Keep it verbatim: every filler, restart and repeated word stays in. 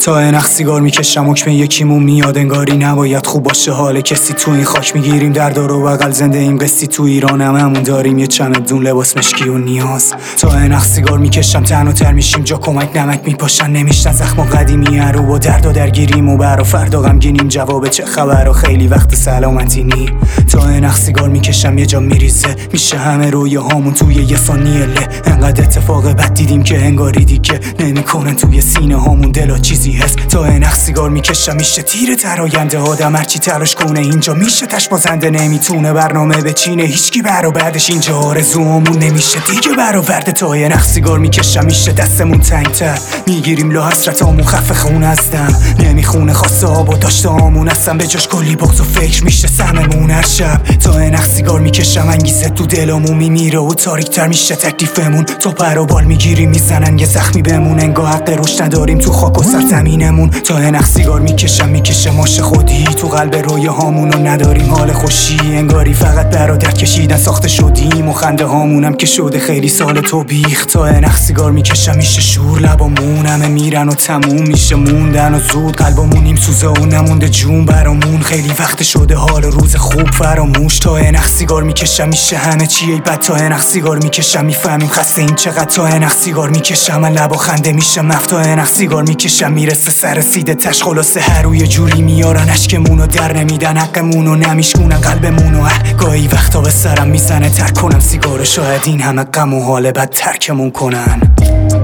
تا انخ سیگار میکشم حکم یکیمون میاد انگاری نباید خوب باشه حال کسی. تو این خاک میگیریم در دار و بغل زنده ایم قصی. تو ایران هم همون داریم یه چمدون لباس مشکی و نیاز. تا انخ سیگار میکشم تنها تر میشیم جا کمک نمک میپاشن نمیشتن زخم و قدیمی رو با درد و درگیریم و برا فردا غمگینیم جواب چه خبر و خیلی وقت سلامتی نی. تا انخ سیگار میکشم یه جا میریزه میشه همه رویه هامون توی یه ثانیه له. انقدر اتفاق بد دیدیم که انگاری دیگه نمیکنن توی سینه هامون دلا چیزی هست. تا انخ سیگار میکشم میشه تیر در آینده آدم هرچی تلاش کنه اینجا میشه تش بازنده نمیتونه برنامه بچینه هیچکی برا بعدش اینجا آرزوامون نمیشه دیگه برآورده. تا انخ سیگار میکشم میشه دستمون تنگتر میگیریم لا حسرتامون خف خونه هستم نمیخونه خواسته آب و داشته آمون هستم به جاش کلی بغض و فکر میشه سممون هر شب. تا انخ سیگار میکشم انگیزه تو دلمون میمیره و تاریکتر میشه تکلیفمون. تو پر و بال میگیری میزنن یه زخمی بمون انگار حق روش نداریم تو خاک و سرزمینمون. تا انخ سیگار میکشم میکشه ماش خودی تو قلب رویه هامون و نداریم حال خوشی انگاری فقط برا درد کشیدن ساخته شدیم و خنده هامونم که شده خیلی سال تو بیخ. تا انخ سیگار میکشم میشه شور لبامون همه میرن و تموم میشه موندن و زود قلبمون نیم سوزه و نمونده جون برامون خیلی وقت شده حال روز خوب فراموش. تا انخ سیگار میکشم میشه همه چی ای بد. تا انخ سیگار میکشم میفهمیم خسته این چقدر. تا انخ سیگار میکشم من لبا خنده میشه مفت. تا انخ سیگار میکشم میرسه سر سیده تش خلاصه هر روی جوری میارن اشکمونو در نمیدن حقمونو نمیشکونن قلبمونو. گاهی وقتا به سرم میزنه ترک کنم سیگارو شاید این همه غم و حال بد ترکمون کنن.